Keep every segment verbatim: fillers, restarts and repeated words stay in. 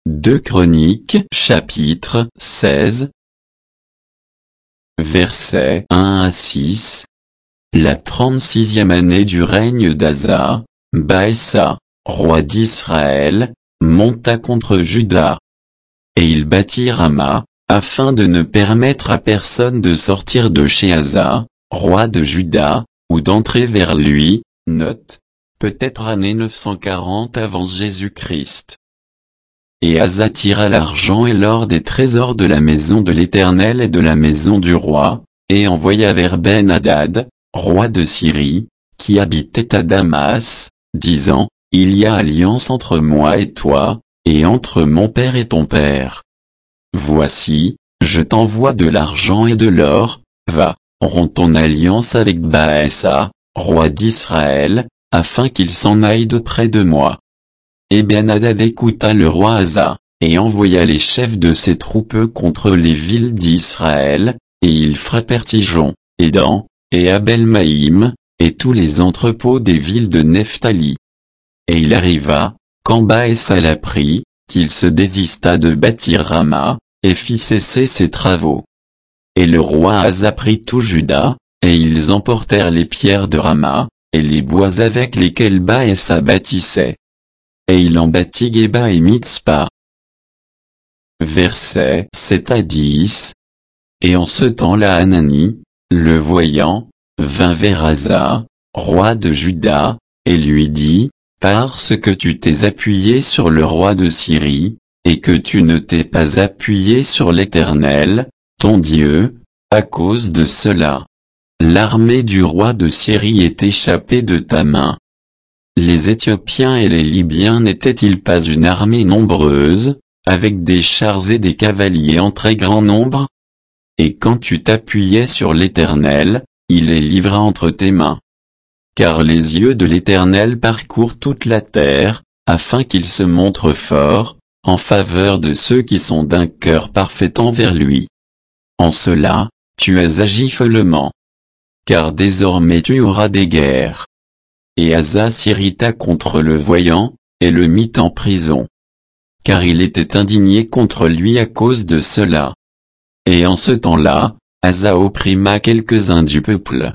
deux Chroniques chapitre seize versets un à six. La trente-sixième année du règne d'Asa, Baésa, roi d'Israël, monta contre Juda. Et il bâtit Rama, afin de ne permettre à personne de sortir de chez Asa, roi de Juda, ou d'entrer vers lui. Note, peut-être année neuf cent quarante avant Jésus-Christ. Et Asa tira l'argent et l'or des trésors de la maison de l'Éternel et de la maison du roi, et envoya vers Ben-Hadad, roi de Syrie, qui habitait à Damas, disant, il y a alliance entre moi et toi, et entre mon père et ton père. Voici, je t'envoie de l'argent et de l'or, va, romps ton alliance avec Baésa, roi d'Israël, afin qu'il s'en aille de près de moi. Et Ben-Hadad écouta le roi Asa, et envoya les chefs de ses troupes contre les villes d'Israël, et ils frappèrent Ijon, et Dan, et Abel-Maïm, et tous les entrepôts des villes de Nephtali. Et il arriva, quand Baésa l'apprit, qu'il se désista de bâtir Rama, et fit cesser ses travaux. Et le roi Asa prit tout Juda, et ils emportèrent les pierres de Rama, et les bois avec lesquels Baésa bâtissait. Et il en bâtit Geba et Mitzpa. Versets sept à dix. Et en ce temps-là Hanani, le voyant, vint vers Asa, roi de Juda, et lui dit, parce que tu t'es appuyé sur le roi de Syrie, et que tu ne t'es pas appuyé sur l'Éternel, ton Dieu, à cause de cela, l'armée du roi de Syrie est échappée de ta main. Les Éthiopiens et les Libyens n'étaient-ils pas une armée nombreuse, avec des chars et des cavaliers en très grand nombre? Et quand tu t'appuyais sur l'Éternel, il les livra entre tes mains. Car les yeux de l'Éternel parcourent toute la terre, afin qu'il se montre fort, en faveur de ceux qui sont d'un cœur parfait envers lui. En cela, tu as agi follement. Car désormais tu auras des guerres. Et Asa s'irrita contre le voyant, et le mit en prison. Car il était indigné contre lui à cause de cela. Et en ce temps-là, Asa opprima quelques-uns du peuple.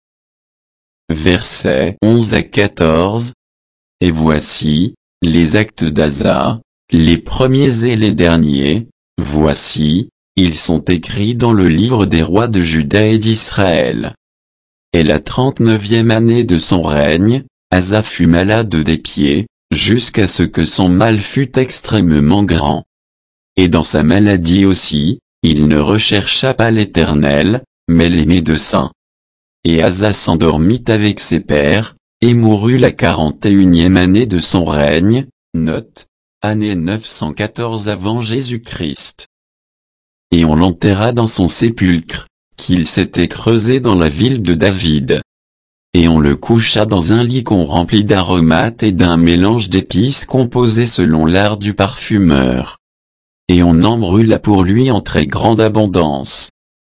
Versets onze à quatorze. Et voici, les actes d'Asa, les premiers et les derniers, voici, ils sont écrits dans le livre des rois de Juda et d'Israël. Et la trente-neuvième année de son règne, Asa fut malade des pieds, jusqu'à ce que son mal fût extrêmement grand. Et dans sa maladie aussi, il ne rechercha pas l'Éternel, mais les médecins. Et Asa s'endormit avec ses pères, et mourut la quarante et unième année de son règne, note, année neuf cent quatorze avant Jésus-Christ. Et on l'enterra dans son sépulcre, qu'il s'était creusé dans la ville de David. Et on le coucha dans un lit qu'on remplit d'aromates et d'un mélange d'épices composé selon l'art du parfumeur. Et on en brûla pour lui en très grande abondance.